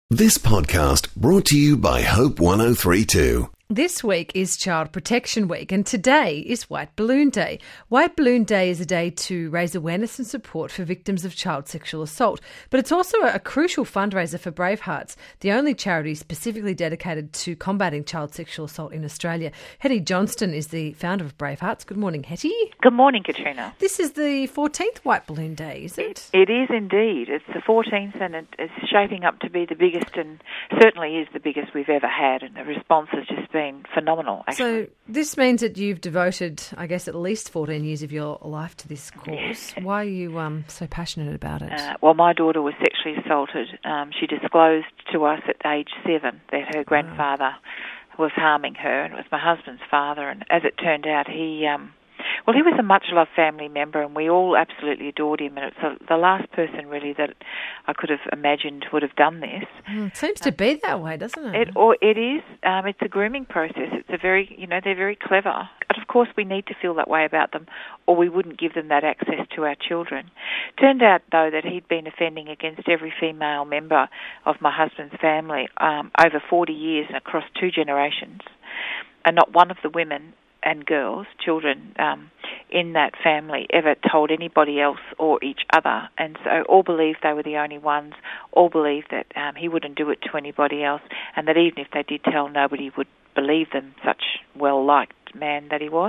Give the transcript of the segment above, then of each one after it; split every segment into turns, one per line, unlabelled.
This podcast brought to you by Hope 103.2.
This week is Child Protection Week and today is White Balloon Day. White Balloon Day is a day to raise awareness and support for victims of child sexual assault, but it's also a crucial fundraiser for Bravehearts, the only charity specifically dedicated to combating child sexual assault in Australia. Hetty Johnston is the founder of Bravehearts. Good morning, Hetty.
Good morning, Katrina.
This is the 14th White Balloon Day, is it?
It is indeed. It's the 14th and it is shaping up to be the biggest, and certainly is the biggest we've ever had, and the response has just been phenomenal, actually.
So this means that you've devoted, I guess, at least 14 years of your life to this cause.
Yes.
Why are you so passionate about it?
Well, my daughter was sexually assaulted. She disclosed to us at age 7 that her grandfather was harming her, and it was my husband's father. And as it turned out, he was a much-loved family member, and we all absolutely adored him, and it's the last person, really, that I could have imagined would have done this.
It seems to be that way, doesn't it?
It is. It's a grooming process. It's they're very clever. But of course, we need to feel that way about them, or we wouldn't give them that access to our children. Turned out, though, that he'd been offending against every female member of my husband's family over 40 years and across 2 generations, and not one of the women and girls, children in that family ever told anybody else or each other, and so all believed they were the only ones, all believed that he wouldn't do it to anybody else, and that even if they did tell, nobody would believe them, such well-liked man that he was.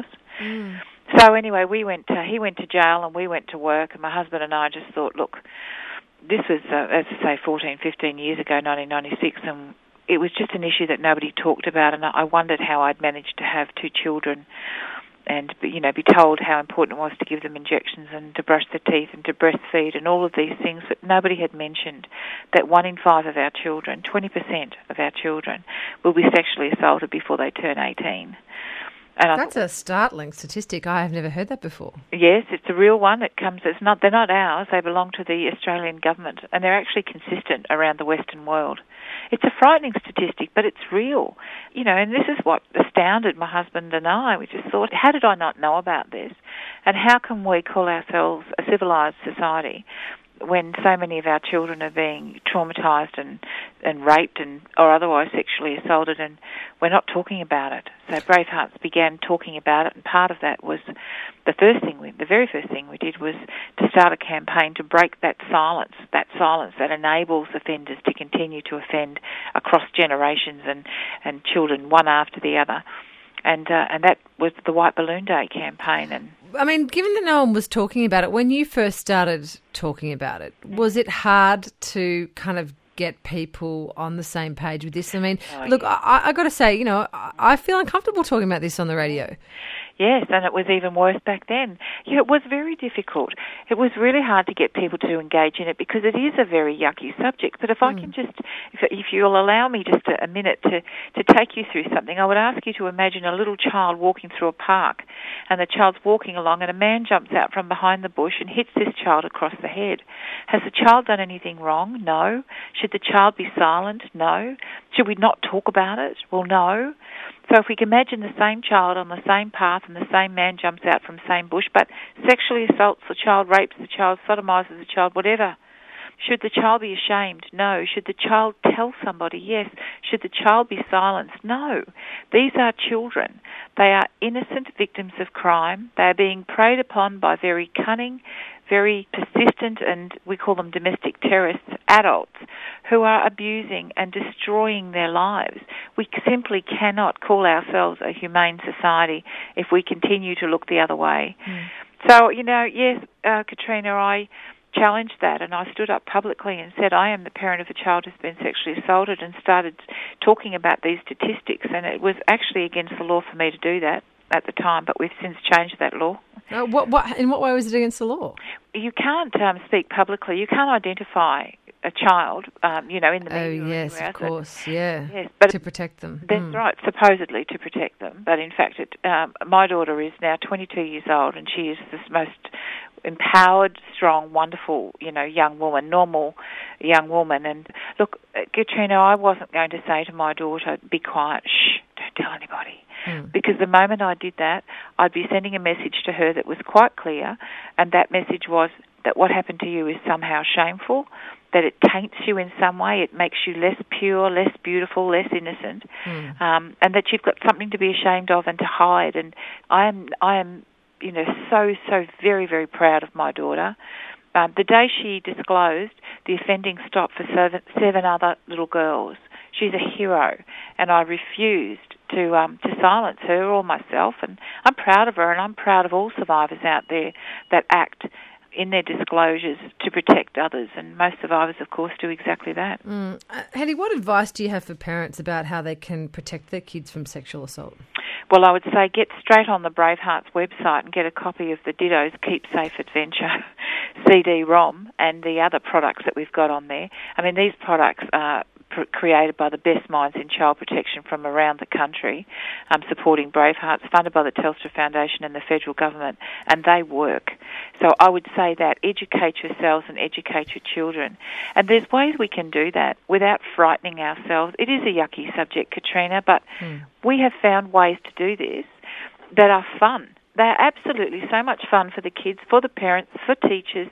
So anyway, he went to jail and we went to work, and my husband and I just thought, look, this was, as I say, 14, 15 years ago, 1996, and it was just an issue that nobody talked about, and I wondered how I'd managed to have 2 children and, be told how important it was to give them injections and to brush their teeth and to breastfeed and all of these things, but nobody had mentioned that 1 in 5 of our children, 20% of our children, will be sexually assaulted before they turn 18. And
that's a startling statistic. I have never heard that before.
Yes, it's a real one. They're not ours. They belong to the Australian government, and they're actually consistent around the Western world. It's a frightening statistic, but it's real. And this is what astounded my husband and I. We just thought, how did I not know about this? And how can we call ourselves a civilised society when so many of our children are being traumatised and raped or otherwise sexually assaulted, and we're not talking about it? So Bravehearts began talking about it, and part of that was the very first thing we did was to start a campaign to break that silence that enables offenders to continue to offend across generations and children one after the other. And that was the White Balloon Day campaign. And
I mean, given that no one was talking about it, when you first started talking about it, was it hard to kind of get people on the same page with this? I mean, look, yeah. I got to say, I feel uncomfortable talking about this on the radio.
Yes, and it was even worse back then. It was very difficult. It was really hard to get people to engage in it because it is a very yucky subject. But if I can if you'll allow me just a minute to take you through something, I would ask you to imagine a little child walking through a park, and the child's walking along, and a man jumps out from behind the bush and hits this child across the head. Has the child done anything wrong? No. Should the child be silent? No. Should we not talk about it? Well, no. So if we can imagine the same child on the same path and the same man jumps out from the same bush but sexually assaults the child, rapes the child, sodomizes the child, whatever, should the child be ashamed? No. Should the child tell somebody? Yes. Should the child be silenced? No. These are children. They are innocent victims of crime. They are being preyed upon by very cunning, very persistent, and we call them domestic terrorists, adults, who are abusing and destroying their lives. We simply cannot call ourselves a humane society if we continue to look the other way. So, yes, Katrina, I challenged that, and I stood up publicly and said, I am the parent of a child who's been sexually assaulted, and started talking about these statistics, and it was actually against the law for me to do that at the time, but we've since changed that law.
In what way was it against the law?
You can't speak publicly. You can't identify a child, in the media.
Oh, yes, of course, yeah.
Yes, but
to protect them.
That's right, supposedly to protect them. But in fact, my daughter is now 22 years old, and she is the most empowered, strong, wonderful, young woman, normal young woman. And look, Katrina, I wasn't going to say to my daughter, be quiet, shh, don't tell anybody. Because the moment I did that, I'd be sending a message to her that was quite clear, and that message was that what happened to you is somehow shameful, that it taints you in some way. It makes you less pure, less beautiful, less innocent, and that you've got something to be ashamed of and to hide. And I am, so very, very proud of my daughter. The day she disclosed, the offending stopped for seven other little girls. She's a hero, and I refused to silence her or myself. And I'm proud of her, and I'm proud of all survivors out there that act in their disclosures to protect others. And most survivors, of course, do exactly that.
Hetty, what advice do you have for parents about how they can protect their kids from sexual assault?
Well, I would say get straight on the Bravehearts website and get a copy of the Ditto's Keep Safe Adventure CD-ROM and the other products that we've got on there. I mean, these products are created by the best minds in child protection from around the country, supporting Bravehearts, funded by the Telstra Foundation and the federal government, and they work. So I would say that educate yourselves and educate your children. And there's ways we can do that without frightening ourselves. It is a yucky subject, Katrina, but we have found ways to do this that are fun. They're absolutely so much fun for the kids, for the parents, for teachers.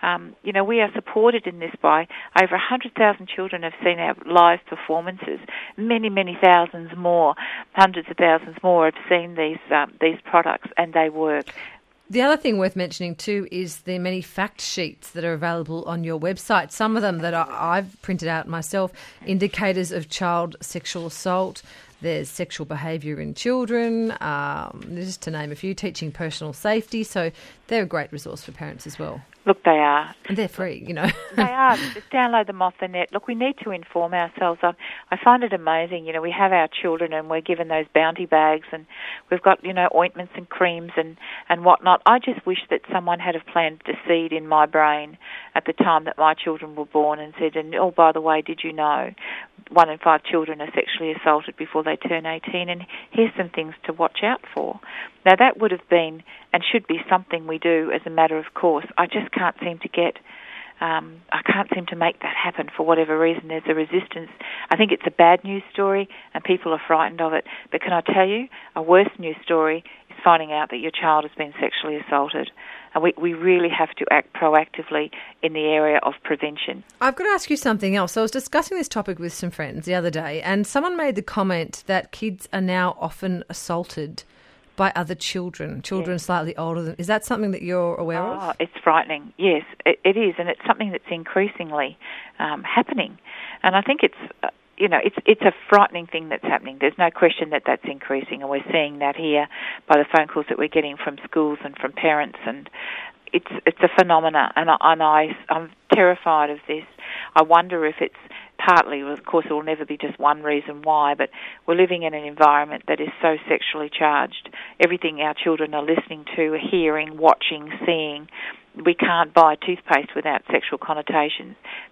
We are supported in this by over 100,000 children have seen our live performances. Many, many thousands more, hundreds of thousands more have seen these products, and they work.
The other thing worth mentioning too is the many fact sheets that are available on your website. Some of them that I've printed out myself, indicators of child sexual assault. There's sexual behaviour in children, just to name a few, teaching personal safety. So they're a great resource for parents as well.
Look, they are.
And they're free,
They are. Just download them off the net. Look, we need to inform ourselves. I find it amazing. We have our children and we're given those bounty bags and we've got, ointments and creams and whatnot. I just wish that someone had planted a seed in my brain at the time that my children were born and said, oh, by the way, did you know 1 in 5 children are sexually assaulted before they turn 18, and here's some things to watch out for. Now, that would have been and should be something we do as a matter of course. I just can't seem to make that happen for whatever reason. There's a resistance. I think it's a bad news story and people are frightened of it. But can I tell you, a worse news story is finding out that your child has been sexually assaulted. And we really have to act proactively in the area of prevention.
I've got to ask you something else. I was discussing this topic with some friends the other day, and someone made the comment that kids are now often assaulted by other children slightly older than... Is that something that you're aware of?
It's frightening. Yes, it is, and it's something that's increasingly happening. And I think it's a frightening thing that's happening. There's no question that that's increasing, and we're seeing that here by the phone calls that we're getting from schools and from parents, and it's a phenomena, and I'm terrified of this. I wonder if it's partly, of course, it will never be just one reason why, but we're living in an environment that is so sexually charged. Everything our children are listening to, hearing, watching, seeing. We can't buy toothpaste without sexual connotations.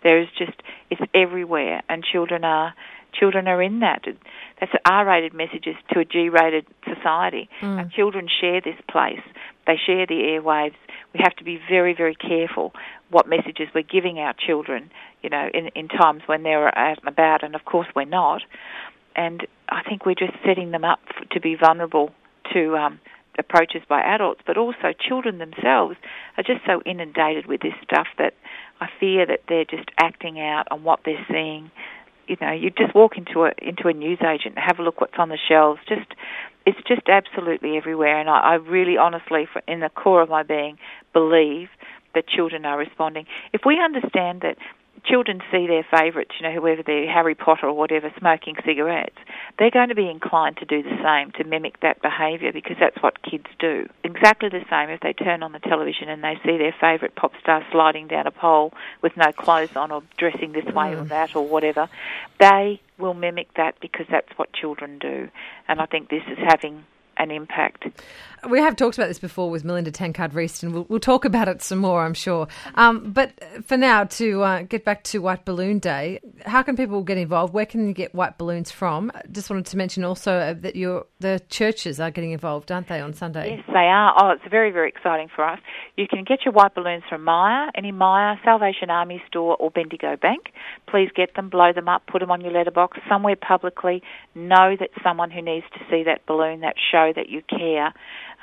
It's everywhere, and children are in that. That's R-rated messages to a G-rated society. And children share this place. They share the airwaves. We have to be very, very careful what messages we're giving our children, in times when they're out and about, and of course we're not. And I think we're just setting them up to be vulnerable to approaches by adults, but also children themselves are just so inundated with this stuff that I fear that they're just acting out on what they're seeing. You just walk into a newsagent and have a look what's on the shelves. It's just absolutely everywhere, and I really honestly, in the core of my being, believe that children are responding. If we understand that children see their favourites, whoever they're, Harry Potter or whatever, smoking cigarettes, they're going to be inclined to do the same, to mimic that behaviour, because that's what kids do. Exactly the same if they turn on the television and they see their favourite pop star sliding down a pole with no clothes on or dressing this way or that or whatever, they will mimic that because that's what children do. And I think this is having an impact.
We have talked about this before with Melinda Tankard-Reist, and we'll talk about it some more, I'm sure. But for now, to get back to White Balloon Day, how can people get involved? Where can you get white balloons from? Just wanted to mention also that the churches are getting involved, aren't they, on Sunday?
Yes, they are. Oh, it's very, very exciting for us. You can get your white balloons from Myer, any Myer, Salvation Army store or Bendigo Bank. Please get them, blow them up, put them on your letterbox somewhere publicly. Know that someone who needs to see that balloon, that show that you care.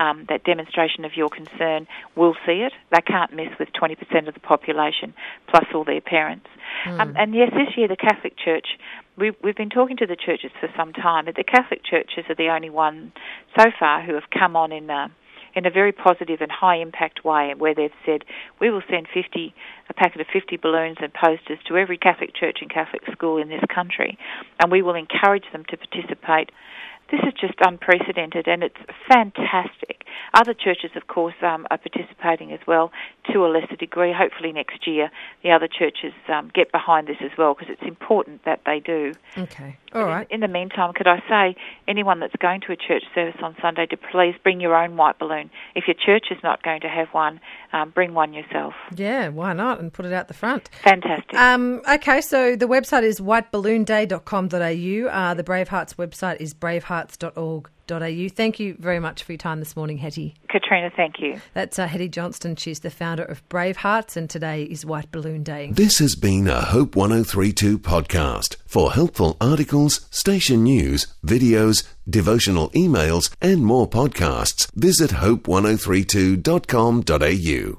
that demonstration of your concern, will see it. They can't miss with 20% of the population, plus all their parents. And yes, this year the Catholic Church, we've been talking to the churches for some time, but the Catholic churches are the only one so far who have come on in a very positive and high-impact way, where they've said, we will send a packet of 50 balloons and posters to every Catholic church and Catholic school in this country, and we will encourage them to participate. This is just unprecedented, and it's fantastic. Other churches, of course, are participating as well to a lesser degree. Hopefully next year the other churches get behind this as well, because it's important that they do.
Okay, all right.
In the meantime, could I say, anyone that's going to a church service on Sunday to please bring your own white balloon. If your church is not going to have one, bring one yourself.
Yeah, why not? And put it out the front.
Fantastic.
Okay, so the website is whiteballoonday.com.au. The Bravehearts website is bravehearts.org.au. Thank you very much for your time this morning, Hetty.
Katrina, thank you.
That's Hetty Johnston. She's the founder of Bravehearts, and today is White Balloon Day.
This has been a Hope 103.2 podcast. For helpful articles, station news, videos, devotional emails, and more podcasts, visit hope1032.com.au.